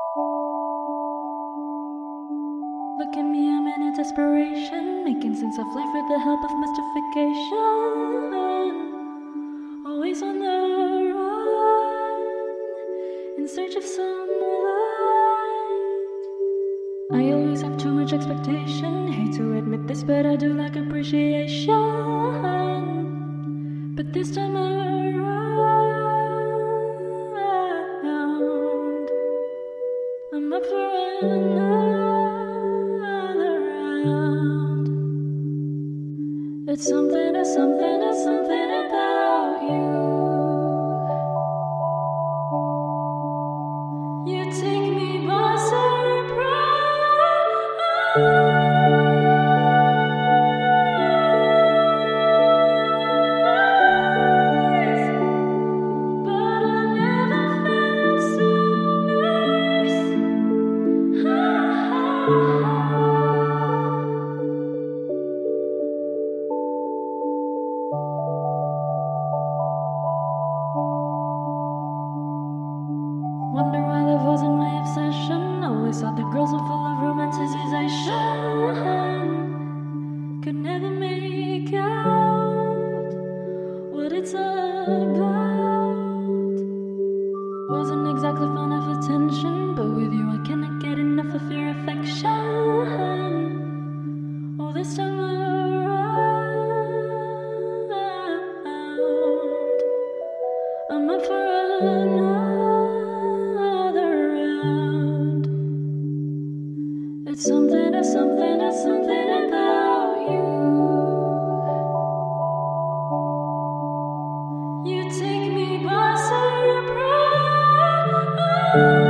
Look at me, I'm in a desperation, making sense of life with the help of mystification. Always on the run, in search of some light. I always have too much expectation. Hate to admit this, but I do like appreciation. But this time around, I'm up for another round. It's something, it's something, it's something about you. You take me by surprise, but I never felt so nice. Wonder why love wasn't my obsession. Always thought that girls were full of romanticization. Could never make out what it's about. Wasn't exactly fond of attention, but with you I cannot get enough of your affection. Oh, this time around, I'm up for another round. It's something, it's something, it's something about you. You take me by surprise.